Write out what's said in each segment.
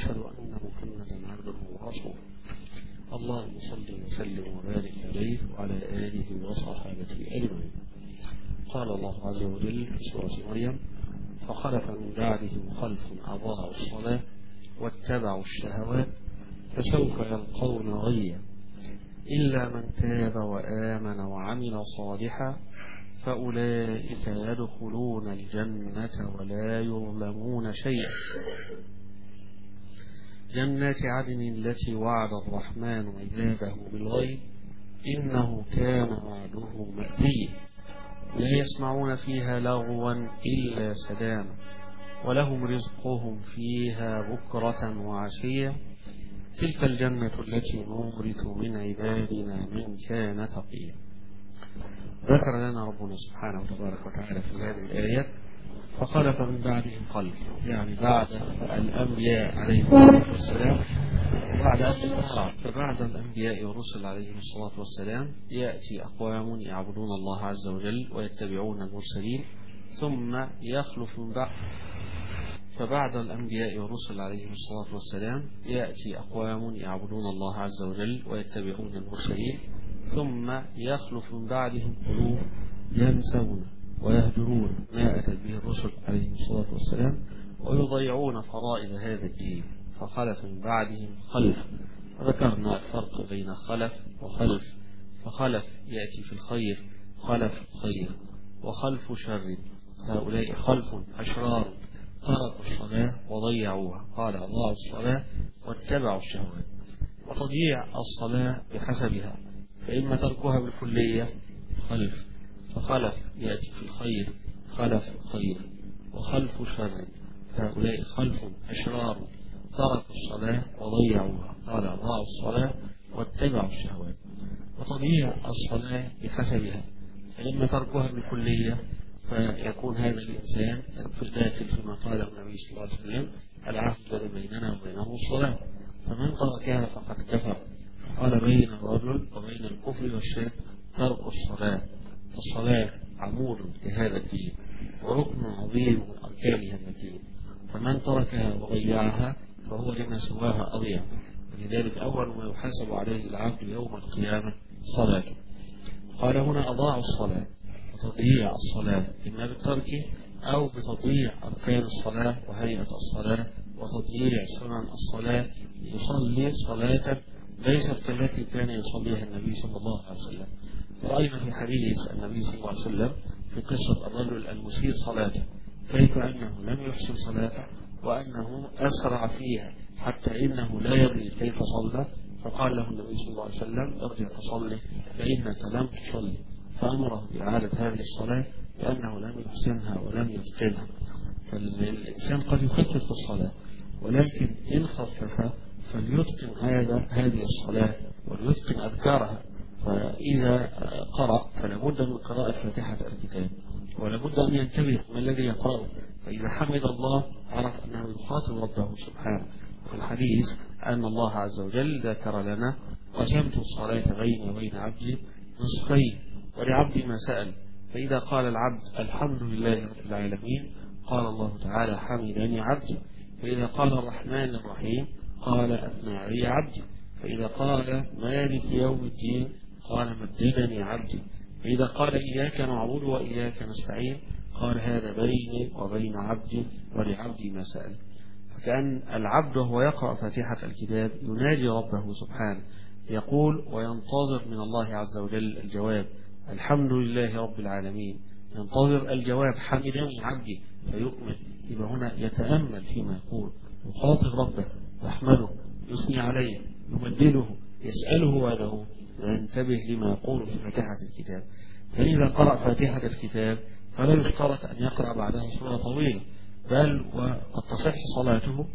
وأشهد أن محمدا عبده ورسوله. اللهم صل وسلم وبارك عليه وعلى آله وصحابته أجمعين. قال الله عز وجل في سورة مريم: فخلف من بعدهم خلف أضاعوا الصلاة واتبعوا الشهوات فسوف يلقون غيا إلا من تاب وآمن وعمل صالحا فأولئك يدخلون الجنة ولا يظلمون شيئا. جنات عدن التي وعد الرحمن عباده بالغيب إنه كان وعده مأتيا لا يسمعون فيها لغوا إلا سلاما ولهم رزقهم فيها بكرة وعشيا تلك الجنة التي نورث من عبادنا من كان تقيا. ذكر لنا ربنا سبحانه وتبارك وتعالى في هذه الآيات فخلف من بعدهم خلف، يعني بعد الأنبياء عليهم الصلاة والسلام فبعد الأنبياء والرسل عليهم الصلاة والسلام يأتي أقوام يعبدون الله عز وجل ويتبعون المرسلين ثم يخلف من بعد. فبعد الأنبياء والرسل عليهم الصلاة والسلام يأتي أقوام يعبدون الله عز وجل ويتبعون المرسلين ثم يخلف من بعدهم قلوب ينسون ويهجرون ما أتت به الرسل عليهم الصلاة والسلام ويضيعون فرائض هذا الدين. فخلف من بعدهم خلف، ذكرنا الفرق بين خلف وخلف. فخلف يأتي في الخير خلف خير، وخلف شر، هؤلاء خلف أشرار تركوا الصلاة وضيعوها، قال أضاعوا الصلاة واتبعوا الشهوات. وتضييع الصلاة بحسبها، فإما تركها بالكلية خلف. فخلف يأتي في الخير خلف خير، وخلف شر، هؤلاء خلف أشرار تركوا الصلاة وضيعوها، قال أضاعوا الصلاة واتبعوا الشهوات. وتضييع الصلاة بحسبها، فإما تركها بالكلية فيكون هذا الإنسان في الداخل فيما قاله النبي صلى الله عليه وسلم: العهد الذي بيننا وبينهم الصلاة، فمن تركها فقد كفر. قال: بين الرجل وبين الكفر والشرك ترك الصلاة. الصلاة عمود لهذا الدين وركن عظيم من أركان هذا الدين، فمن تركها وضيعها فهو لما سواها أضيع. ولذلك أول ما يحاسب عليه العبد يوم القيامة صلاته. قال هنا أضاعوا الصلاة، وتضييع الصلاة إما بالترك أو بتضييع أركان الصلاة وهيئة الصلاة وتضييع سنن الصلاة. يصلي صلاة ليست كالتي كان يصليها النبي صلى الله عليه وسلم. رأينا في حديث النبي صلى الله عليه وسلم في قصة الرجل المسيء صلاته كيف أنه لم يحسن صلاته وأنه أسرع فيها حتى إنه لا يدري كيف صلى، فقال له النبي صلى الله عليه وسلم: ارجع فصلي فإنك لم تصلي، فأمره بإعادة هذه الصلاة لأنه لم يحسنها ولم يتقنها. فالإنسان قد يخفف في الصلاة، ولكن إن خفف فليتقن هذه الصلاة وليتقن أذكارها. فإذا قرأ فلابد من قراءة فاتحة الكتاب، ولابد أن ينتبه ما الذي يقرأه. فإذا حمد الله عرف أنه يخاطب ربه سبحانه. في الحديث أن الله عز وجل ذكر لنا: قسمت الصلاة بيني وبين عبدي نصفين ولعبدي ما سأل. فإذا قال العبد الحمد لله رب العالمين قال الله تعالى: حمدني عبدي. فإذا قال الرحمن الرحيم قال: أثنى علي عبدي. فإذا قال مالك يوم الدين قال: مجدني عبدي. فإذا قال إياك نعبد وإياك نستعين قال: هذا بيني وبين عبدي ولعبدي ما سأل. فكأن العبد وهو يقرأ فاتحة الكتاب ينادي ربه سبحانه، يقول وينتظر من الله عز وجل الجواب: الحمد لله رب العالمين. ينتظر الجواب: حمدني عبدي، فيؤمن. يبقى هنا يتأمل فيما يقول، يخاطب ربه، يحمده، يثني عليه، يمجده، يسأله وله، وينتبه لما يقول في فاتحة الكتاب. فإذا قرأ فاتحة الكتاب فلا يشترط أن يقرأ بعدها سورة طويلة، بل وقد تصح صلاته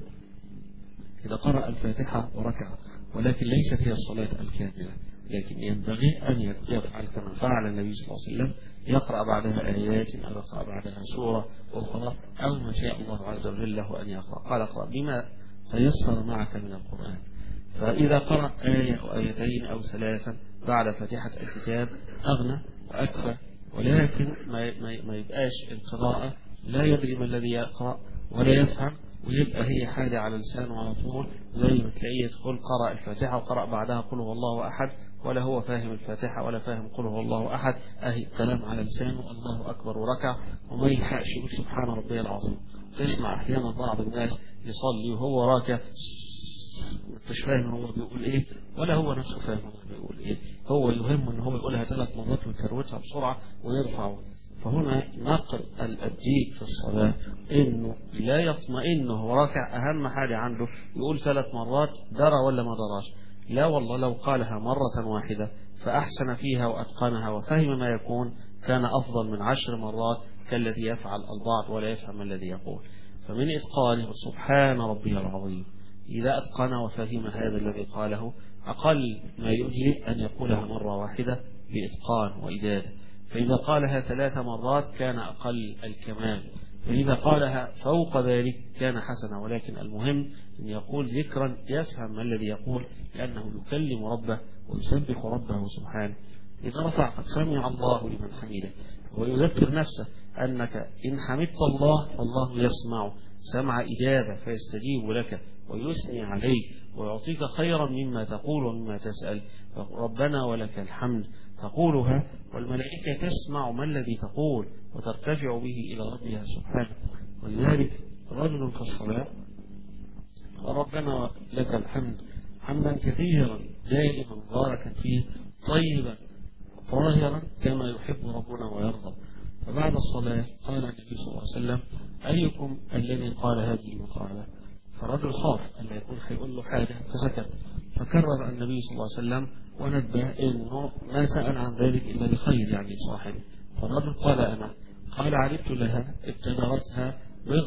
إذا قرأ الفاتحة وركع، ولكن ليست هي الصلاة الكاملة. لكن ينبغي أن يفعل كما فعل النبي صلى الله عليه وسلم، يقرأ بعدها آيات أو يقرأ بعدها سورة أخرى أو ما شاء الله عز وجل له أن يقرأ. قال: اقرأ بما تيسر معك من القرآن. فإذا قرأ آية أو آيتين أو ثلاثا بعد فاتحة الكتاب أغنى وأكفى، ولكن ما يبقاش القراءة لا يدري ما الذي يقرأ ولا يفهم ويبقى هي حاجة على لسانه على طول، زي ما تلاقيه يدخل قرأ الفاتحة وقرأ بعدها قل هو الله أحد، ولا هو فاهم الفاتحة ولا فاهم قل هو الله أحد، أهي كلام على لسانه الله أكبر وركع، وما يلحقش يقول سبحان ربي العظيم. تسمع أحيانا بعض الناس يصلي وهو راكع مش فاهم هو بيقول ايه، ولا هو نفسه فاهم هو بيقول ايه، هو يهم ان هو يقولها 3 مرات ويكروتها بسرعة ويرفع. فهنا نقل الدين في الصلاة انه لا يطمئن هو راكع، اهم حاجة عنده يقول 3 مرات درى ولا ما دراش. لا والله، لو قالها مرة واحدة فأحسن فيها وأتقنها وفهم ما يكون كان أفضل من 10 مرات كالذي يفعل البعض ولا يفهم الذي يقول. فمن إتقانه سبحان ربي العظيم، إذا أتقن وفهم هذا الذي قاله أقل ما يجري أن يقولها مرة واحدة بإتقان وإجادة، فإذا قالها 3 مرات كان أقل الكمال، فإذا قالها فوق ذلك كان حسنا. ولكن المهم أن يقول ذكرا يفهم ما الذي يقول، لأنه يكلم ربه ويسبح ربه سبحانه. إذا رفع قد سمع الله لمن حمده، ويذكر نفسه أنك إن حمدت الله فالله يسمع سمع إجابة فيستجيب لك ويثني عليك ويعطيك خيرا مما تقول ومما تسأل، ربنا ولك الحمد تقولها والملائكة تسمع ما الذي تقول وترتفع به إلى ربها سبحانه. ولذلك رجل في الصلاة ربنا لك الحمد حمدا كثيرا دائما مباركا فيه طيبا طاهرا كما يحب ربنا ويرضى. فبعد الصلاة قال النبي صلى الله عليه وسلم أيكم الذي قال هذه المقالة؟ فرجل خاف أن يكون هيقول له حاجة فسكت، فكرر النبي صلى الله عليه وسلم ونبه إنه ما سأل عن ذلك إلا بخير يعني صاحبه. فالرجل قال أنا، قال علمت لها ابتدرتها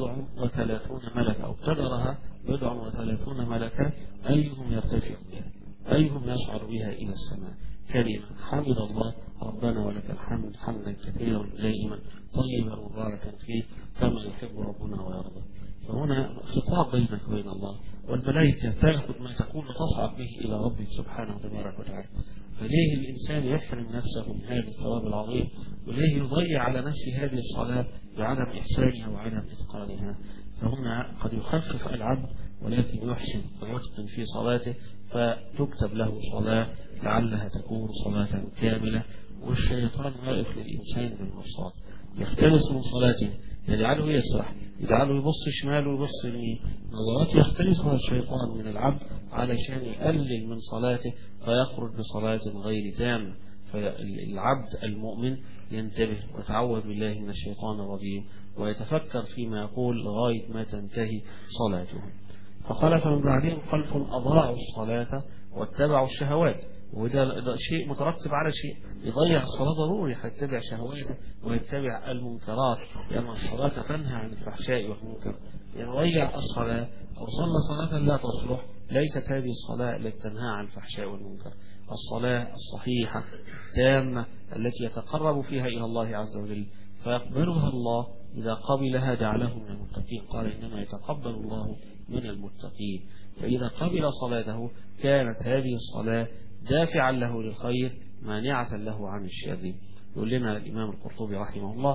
30 ملكة أو ابتدرها 30 ملكة أيهم يرتفع بها أيهم يشعر بها إلى السماء كلمة حمد الله ربنا ولك الحمد حمدا كثيرا دائما طيبا مباركا فيه كما يحب ربنا ويرضى. فهنا خطاب بينك وبين الله، والملائكة تأخذ ما تقول وتصعد به إلى ربك سبحانه تبارك وتعالى. فليه الإنسان يحرم نفسه من هذا الثواب العظيم، وليه يضيع على نفسه هذه الصلاة بعدم إحسانها وعدم إتقانها؟ فهنا قد يخفف العبد ولكن يحسن ويتقن في صلاته فتكتب له صلاة لعلها تكون صلاة كاملة. والشيطان واقف للإنسان بالمرصاد يختلس من صلاته، يجعله يسرح، يجعله يبص شمال ويبص يمين، نظرات يختلسها الشيطان من العبد علشان يقلل من صلاته فيخرج بصلاة غير تامة. فالعبد المؤمن ينتبه ويتعوذ بالله من الشيطان الرجيم ويتفكر فيما يقول لغاية ما تنتهي صلاته. فخلف من بعدهم خلف أضاعوا الصلاة واتبعوا الشهوات، وده شيء مترتب على شيء، يضيع الصلاة ضروري هيتبع شهواته ويتبع المنكرات، لأن الصلاة تنهى عن الفحشاء والمنكر. يضيع الصلاة أو صلى صلاة لا تصلح، ليست هذه الصلاة التي تنهى عن الفحشاء والمنكر. الصلاة الصحيحة التامة التي يتقرب فيها إلى الله عز وجل فيقبلها الله، إذا قبلها جعله من المتقين، قال إنما يتقبل الله من المتقين. فإذا قبل صلاته كانت هذه الصلاة دافعا له للخير مانعة له عن الشر. يقول لنا الإمام القرطبي رحمه الله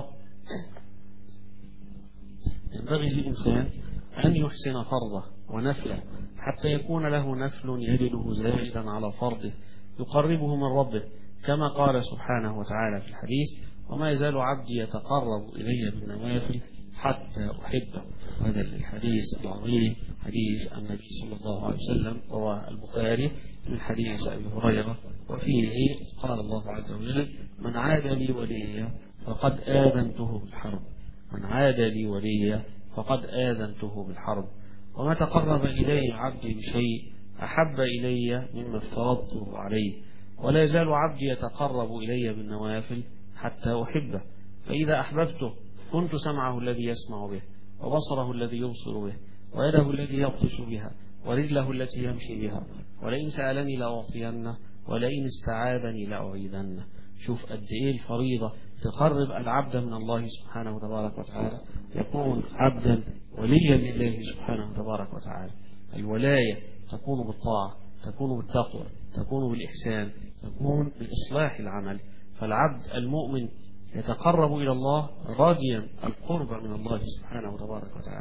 ينبغي للإنسان أن يحسن فرضه ونفله حتى يكون له نفل يجده زائدا على فرضه يقربه من ربه، كما قال سبحانه وتعالى في الحديث وما يزال عبدي يتقرب إلي بالنوافل حتى أحبه. هذا الحديث العظيم حديث النبي صلى الله عليه وسلم رواه البخاري من حديث أبي هريرة، وفيه قال الله عز وجل من عاد لي وليا فقد آذنته بالحرب، من عاد لي وليا فقد آذنته بالحرب. وما تقرب إلي عبدي بشيء أحب إلي مما افترضته عليه، ولا يزال عبدي يتقرب إلي بالنوافل حتى أحبه، فإذا أحببته كنت سمعه الذي يسمع به وبصره الذي يبصر به ويده التي يبطش بها ورجله التي يمشي بها، ولئن سألني لأعطينه ولئن استعاذني لأعيذنه. شوف قد إيه الفريضة تقرب العبد من الله سبحانه تبارك وتعالى، يكون عبدا وليا لله سبحانه تبارك وتعالى. الولاية تكون بالطاعة، تكون بالتقوى، تكون بالإحسان، تكون بإصلاح العمل. فالعبد المؤمن يتقرب إلى الله راجيا القرب من الله سبحانه تبارك وتعالى،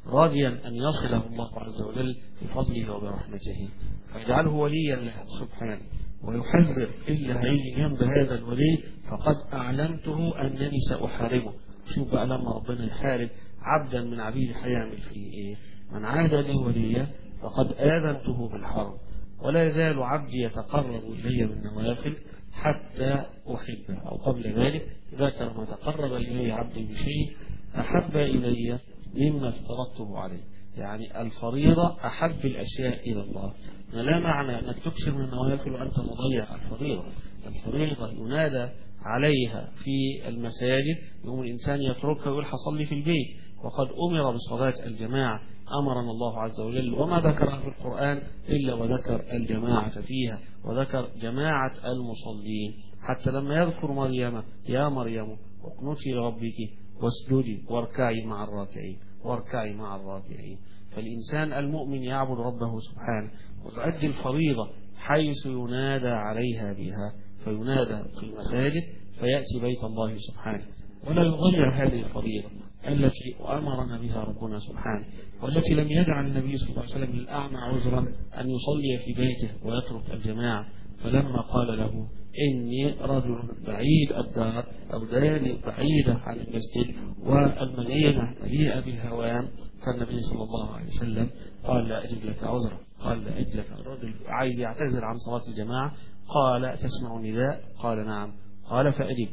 راجيا أن يصله الله عز وجل بفضله وبرحمته، فيجعله وليا له سبحانه، ويحذر إلا هيجي جنب هذا الولي فقد أعلمته أنني سأحاربه. شوف بقى لما ربنا يحارب عبدا من عبيد هيعمل فيه إيه؟ من عاد لي وليا فقد آذنته بالحرب، ولا يزال عبدي يتقرب إلي بالنوافل حتى أحبه. أو قبل ذلك ذكر ما تقرب إلي عبدي بشيء أحب إلي مما افترضته عليه، يعني الفريضة أحب الأشياء إلى الله. لا معنى أنك تكثر من النوافل وأنت مضيع الفريضة. الفريضة ينادى عليها في المساجد، يوم الإنسان يتركها ويقول حصلي في البيت، وقد أمر بصلاة الجماعة، أمرنا الله عز وجل وما ذكرها في القرآن إلا وذكر الجماعة فيها، وذكر جماعة المصلين. حتى لما يذكر مريم يا مريم اقنتي لربك واسجدي واركعي مع الراكعين، واركعي مع الراكعين. فالإنسان المؤمن يعبد ربه سبحانه ويؤدي الفريضة حيث ينادى عليها بها، فينادى في المساجد فيأتي بيت الله سبحانه، ولا يضيع هذه الفريضة التي أمرنا بها ربنا سبحانه، والتي لم يجعل النبي صلى الله عليه وسلم للأعمى عذرا أن يصلي في بيته ويترك الجماعة. فلما قال له إني رجل بعيد الدار أو داري بعيدة عن المسجد والمدينة مليئة بالهوام، فالنبي صلى الله عليه وسلم قال لا أجد لك عذرا. قال لا أجد لك، الرجل عايز يعتذر عن صلاة الجماعة، قال تسمع نداء؟ قال نعم. قال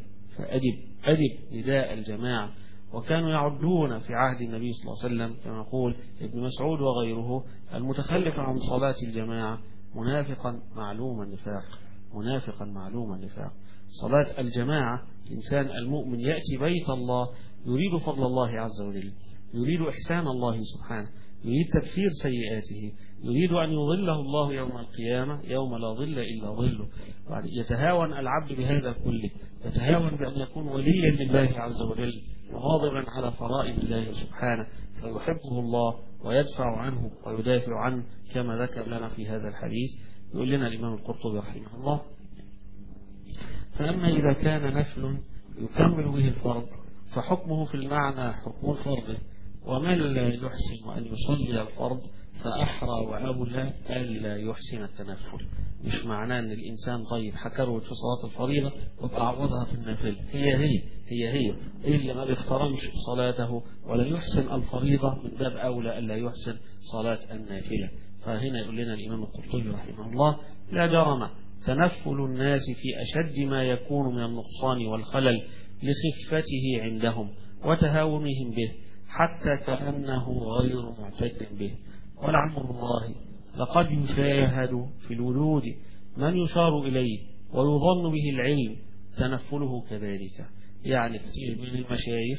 فأجب نداء الجماعة. وكانوا يعدون في عهد النبي صلى الله عليه وسلم كما يقول ابن مسعود وغيره المتخلف عن صلاة الجماعة منافقا معلوم النفاق، منافقا معلوم النفاق. صلاة الجماعة الإنسان المؤمن يأتي بيت الله يريد فضل الله عز وجل، يريد إحسان الله سبحانه، يريد تكفير سيئاته، يريد أن يظله الله يوم القيامة يوم لا ظل إلا ظله. يتهاون العبد بهذا كله، يتهاون بأن يكون وليا لله عز وجل مغاضبا على فرائض الله سبحانه، فيحبه الله ويدفع عنه ويدافع عنه كما ذكر لنا في هذا الحديث. يقول لنا الإمام القرطبي رحمه الله: فأما إذا كان نفل يكمل به الفرض فحكمه في المعنى حكم الفرض، ومن لا يحسن أن يصلي الفرض فأحرى وأولى ألا يحسن التنفل. مش معناه أن الإنسان طيب حكروت في صلاة الفريضة وبعوضها في النافلة، هي اللي ما بيخترمش صلاته ولا يحسن الفريضة من باب أولى ألا يحسن صلاة النافلة. فهنا يقول لنا الإمام القرطبي رحمه الله: لا جرم تنفل الناس في أشد ما يكون من النقصان والخلل لخفته عندهم وتهاونهم به حتى كأنه غير معتد به. ولعمر الله لقد يشاهد في الولود من يشار إليه ويظن به العلم تنفله كذلك. يعني كثير من المشايخ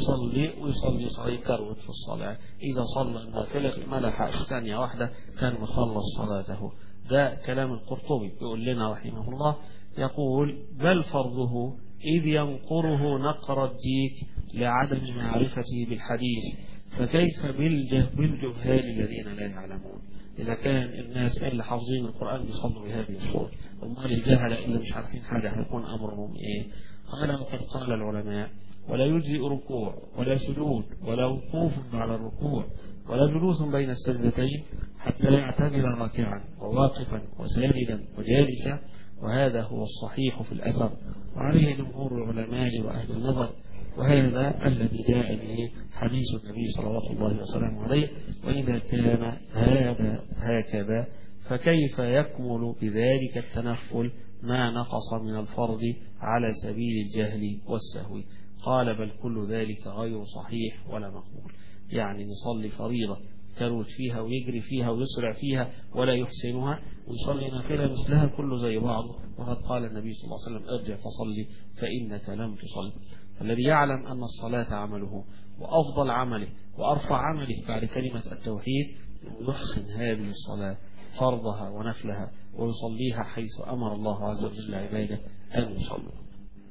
يصلي صلاة كروت في الصلاة، إذا صلى النافلة ما لحقش ثانية واحدة كان مخلص صلاته. ده كلام القرطبي يقول لنا رحمه الله، يقول: بل فرضه إذ ينقره نقر الديك لعدم معرفته بالحديث، فكيف بالجهال الذين لا يعلمون. إذا كان الناس اللي حافظين القرآن بيصلوا بهذه الصورة، أمال الجهلة اللي مش عارفين حاجة هيكون أمرهم إيه؟ قال: وقد قال العلماء: ولا يجزئ ركوع ولا سجود ولا وقوف على الركوع ولا جلوس بين السجدتين حتى يعتدل راكعا وواقفا وساجدا وجالسا، وهذا هو الصحيح في الأثر وعليه جمهور العلماء وأهل النظر، وهذا الذي جاء به حديث النبي صلى الله وسلم عليه: وإذا كان هذا هكذا فكيف يكمل بذلك التنفل ما نقص من الفرض على سبيل الجهل والسهو؟ قال: بل كل ذلك غير صحيح ولا مقبول. يعني نصلي فريضة كروت فيها ويجري فيها ويسرع فيها ولا يحسنها، ويصلي نافلة مثلها كله زي بعضه، وقد قال النبي صلى الله عليه وسلم: ارجع فصلي فإنك لم تصلي. فالذي يعلم أن الصلاة عمله وأفضل عمله وأرفع عمله بعد كلمة التوحيد يحسن هذه الصلاة فرضها ونفلها ويصليها حيث أمر الله عز وجل عباده أن يصلوا.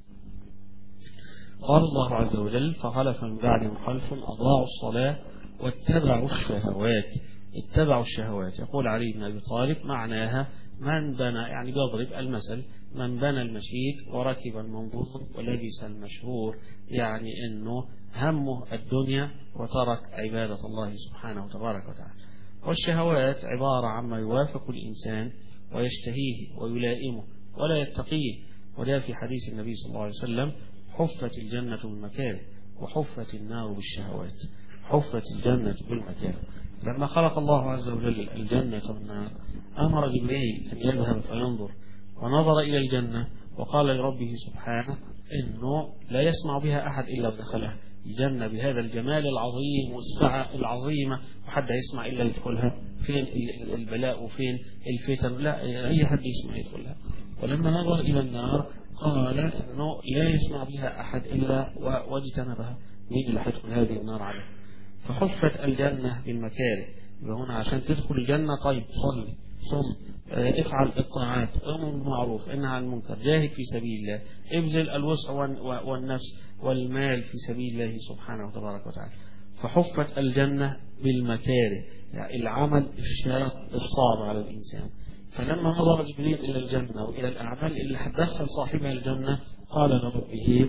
قال الله عز وجل: فخلف من بعدهم خلف أضاعوا الصلاة واتبعوا الشهوات اتبعوا الشهوات. يقول علي بن أبي طالب معناها من بنى، يعني بيضرب المثل، من بنى المشيد وركب المنظور ولبس المشهور، يعني أنه همه الدنيا وترك عبادة الله سبحانه وتبارك وتعالى. والشهوات عبارة عما يوافق الإنسان ويشتهيه ويلائمه ولا يتقيه. وده في حديث النبي صلى الله عليه وسلم: حفت الجنة بالمكاره وحفت النار بالشهوات. حفت الجنة بالمكاره. لما خلق الله عز وجل الجنة والنار أمر جبريل أن يذهب فينظر، ونظر إلى الجنة وقال لربه سبحانه إنه لا يسمع بها أحد إلا ودخلها. الجنة بهذا الجمال العظيم والسعة العظيمة وحد يسمع إلا يدخلها. فين البلاء وفين الفتن؟ لا، أي حد يسمع يدخلها. ولما نظر إلى النار قال إنه لا يسمع بها أحد إلا واجتنبها. مين اللي حيدخل هذه النار عليه؟ فحفت الجنة بالمكاره. هنا عشان تدخل الجنة طيب صلي، صم، افعل الطاعات، امر بالمعروف، انهى عن المنكر، جاهد في سبيل الله، ابذل الوسع والنفس والمال في سبيل الله سبحانه وتبارك وتعالى. فحفت الجنة بالمكاره، يعني العمل الشاق الصعب على الإنسان. فلما نظر جبريل إلى الجنة وإلى الأعمال اللي حدثت صاحبها الجنة قال لربه: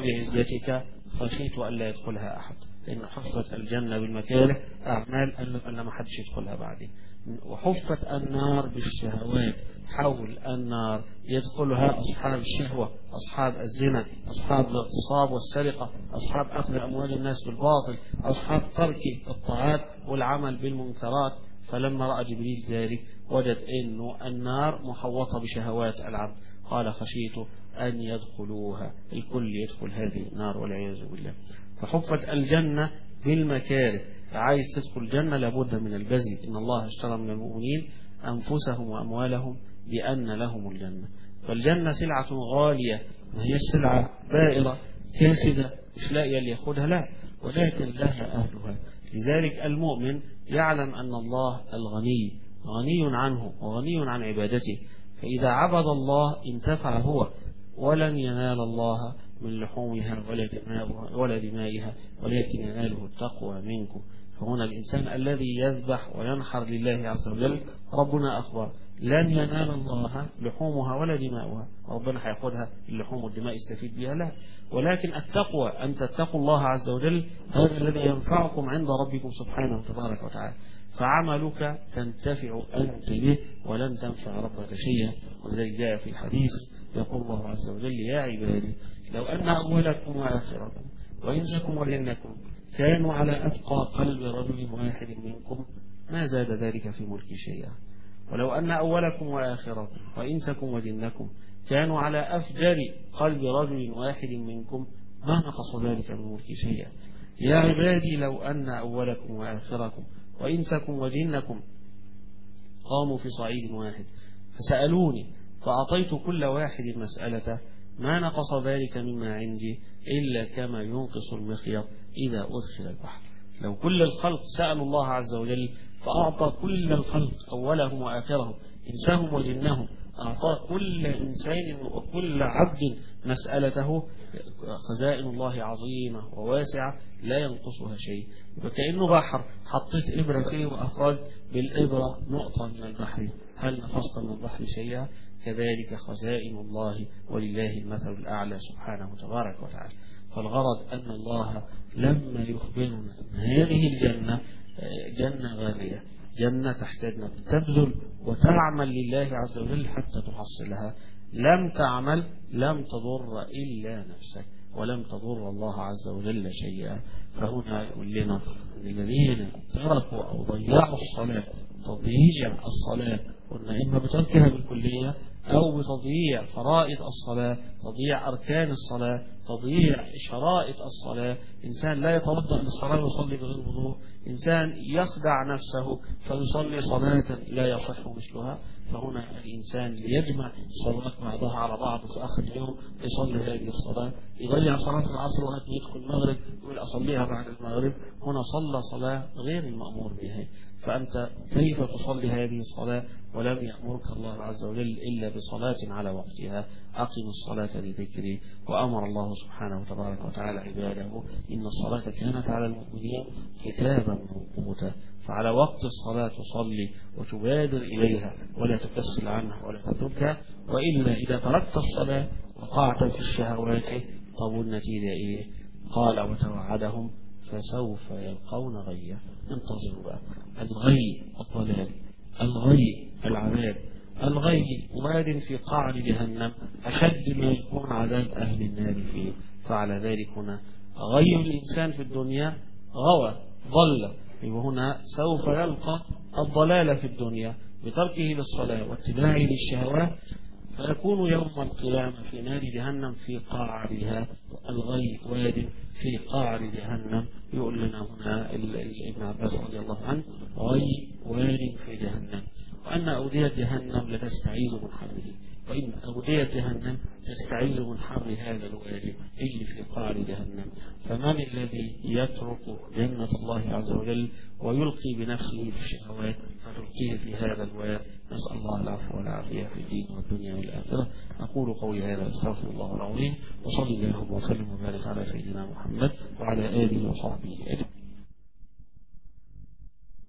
فبعزتك خشيت أن لا يدخلها أحد. لأن حفت الجنة بالمكاره أعمال أن ما حدش يدخلها بعدين. وحفت النار بالشهوات. حول النار يدخلها أصحاب الشهوة، أصحاب الزنا، أصحاب الاغتصاب والسرقة، أصحاب أخذ أموال الناس بالباطل، أصحاب ترك الطاعات والعمل بالمنكرات. فلما رأى جبريل ذلك وجد أنه النار محوطة بشهوات العبد، قال: خشيت أن يدخلوها. الكل يدخل هذه النار والعياذ بالله. فحفت الجنة بالمكاره. عايز تدخل الجنة لابد من البذل. إن الله اشترى من المؤمنين أنفسهم وأموالهم بأن لهم الجنة. فالجنة سلعة غالية، ما هي السلعة بائرة كاسدة مش لاقية اللي ياخدها، لا، ولكن لها أهلها. لذلك المؤمن يعلم أن الله الغني غني عنه وغني عن عبادته، فإذا عبد الله انتفع هو، ولن ينال الله من لحومها ولا دمائها ولكن يناله التقوى منكم. فهنا الإنسان الذي يذبح وينحر لله عز وجل ربنا أخبر لن ينال الله لحومها ولا دماؤها. ربنا هياخدها اللحوم والدماء يستفيد بها؟ لا، ولكن التقوى أن تتقوا الله عز وجل هذا الذي ينفعكم عند ربكم سبحانه وتبارك وتعالى. فعملك تنتفع أنت به ولن تنفع ربك شيئا. وذلك جاء في الحديث يقول الله عز وجل: يا عبادي لو أن أولكم وآخركم وإنسكم وجنكم كانوا على أتقى قلب رجل واحد منكم ما زاد ذلك في ملكي شيئا. ولو أن أولكم وآخركم وإنسكم وجنكم كانوا على أفجر قلب رجل واحد منكم ما نقص ذلك من ملكي شيئا. يا عبادي لو أن أولكم وآخركم وإنسكم وجنكم قاموا في صعيد واحد فسألوني فأعطيت كل واحد مسألته ما نقص ذلك مما عندي إلا كما ينقص المخيط إذا أدخل البحر. لو كل الخلق سألوا الله عز وجل فأعطى كل الخلق أولهم وآخرهم إنسهم وجنهم، أعطى كل إنسان وكل عبد مسألته، خزائن الله عظيمة وواسعة لا ينقصها شيء. وكأنه بحر حطيت إبرة فيه وأخرج بالإبرة نقطة من البحر، هل نقصت من البحر شيئا؟ كذلك خزائن الله ولله المثل الأعلى سبحانه وتبارك وتعالى. فالغرض أن الله لما يخبرنا أن هذه الجنة جنة غالية، جنة تحتاج أن تبذل وتعمل لله عز وجل حتى تحصلها. لم تعمل لم تضر إلا نفسك ولم تضر الله عز وجل شيئا. فهنا يقول لنا الذين تركوا أو ضيعوا الصلاة، تضييع الصلاة قلنا إما بتركها بالكلية أو بتضييع فرائض الصلاة، تضييع أركان الصلاة، تضييع شرائط الصلاة. إنسان لا يتوضأ للصلاة ويصلي بغير وضوء، إنسان يخدع نفسه فيصلي صلاة لا يصح مثلها. فهنا الإنسان يجمع الصلاة بعضها على بعض في آخر اليوم يصلي هذه الصلاة، يضيع صلاة العصر وقت يدخل المغرب يقول أصليها بعد المغرب، هنا صلى صلاة غير المأمور بها. فأنت كيف تصلي هذه الصلاة ولم يأمرك الله عز وجل إلا بصلاة على وقتها، أقم الصلاة لذكري. وأمر الله سبحانه وتبارك وتعالى عباده إن الصلاة كانت على المؤمنين كتابا موقوتا، فعلى وقت الصلاة تصلي وتبادر إليها ولا تكسل عنها ولا تتركها، وإلا إذا تركت الصلاة وقعت في الشهوات طب النتيجة إيه؟ قال وتوعدهم فسوف يلقون غيا. انتظروا بقى. الغي الضلال، الغي العذاب، الغي واد في قعر جهنم أشد ما يكون عذاب أهل النار فيه. فعلى ذلك هنا غي الإنسان في الدنيا غوى ضل، وهنا سوف يلقى الضلال في الدنيا بتركه للصلاة واتباعه للشهوات، فيكون يوم القيامة في نار جهنم في قعرها. الغي واد في قعر جهنم. يقول لنا هنا ابن عباس رضي الله عنه غي واد في جهنم، وأن أودية جهنم لتستعيذ من حره، وإن أودية جهنم تستعيذ من حر هذا الواد اللي في قعر جهنم. فمن الذي يترك جنة الله عز وجل ويلقي بنفسه في الشهوات فتلقيه في هذا الواد؟ نسأل الله العفو والعافية في الدين والدنيا والآخرة. أقول قولي هذا أستغفر الله العظيم، وصلي اللهم وسلم وبارك على سيدنا محمد وعلى آله وصحبه أجمعين.